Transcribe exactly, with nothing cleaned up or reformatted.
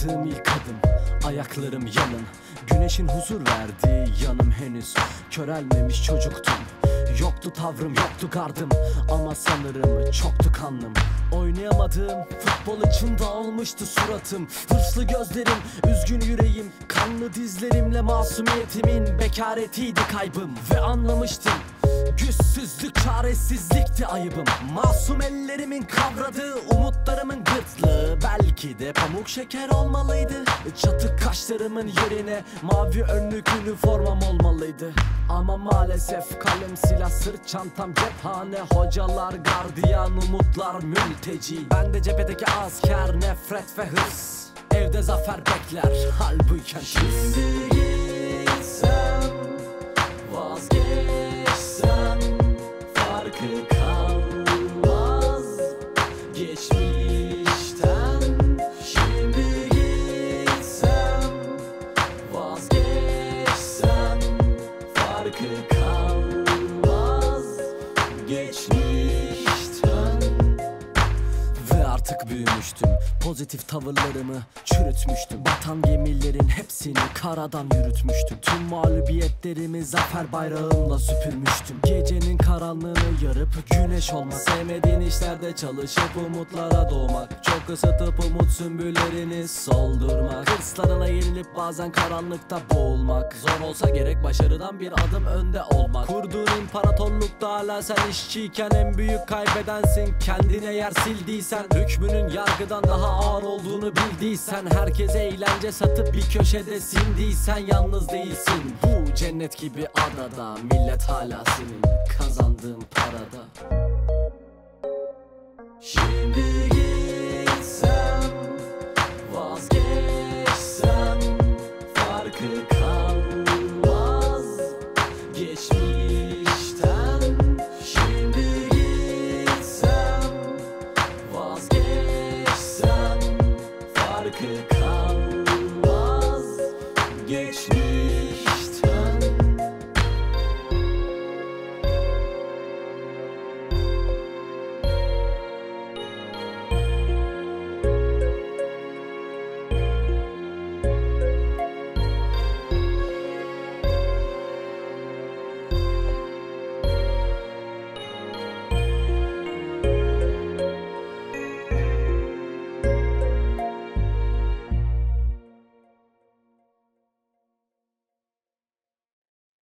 Attığım ilk adım, ayaklarım yalın. Güneşin huzur verdiği yanım henüz körelmemiş çocuktum. Yoktu tavrım, yoktu gardım, ama sanırım çoktu kanlım. Oynayamadığım futbol için dağılmıştı suratım. Hırslı gözlerim, üzgün yüreğim, kanlı dizlerimle masumiyetimin bekaretiydi kaybım. Ve anlamıştım, güçsüzlük çaresizlikti ayıbım. Masum ellerimin kavradığı umutlarımın gırtlığı belki de pamuk şeker olmalıydı. Çatık kaşlarımın yerine mavi önlük üniformam olmalıydı. Ama maalesef kalem, silah, sırt çantam cephane. Hocalar gardiyan, umutlar mülteci. Ben de cephedeki asker, nefret ve hırs. Evde zafer bekler, halbuki şimdi gitsem, vazgeçsem farkı kalmaz geçmişten. Şimdi gitsem, vazgeçsem farkı kalmaz geçmişten. Ve artık büyümüştüm, pozitif tavırlarımı çürütmüştüm. Batan gemilerin hepsini karadan yürütmüştüm. Tüm mağlubiyetlerimi zafer bayrağımla süpürmüştüm. Gecenin karanlığını yarıp güneş olmak, sevmediğin işlerde çalışıp umutlara doğmak, çok ısıtıp umut sümbüllerini soldurmak, hırslarına yenilip bazen karanlıkta boğulmak. Zor olsa gerek başarıdan bir adım önde olmak. Kurduğun imparatorlukta hala sen işçiyken en büyük kaybedensin. Kendine yer sildiysen, hükmünün yargıdan daha ağır olduğunu bildiysen, herkese eğlence satıp bir köşede sindiysen yalnız değilsin. Bu cennet gibi adada millet hala senin kazandığın parada. Şimdi gitsem, vazgeçsem farkı kalmaz geçmiş.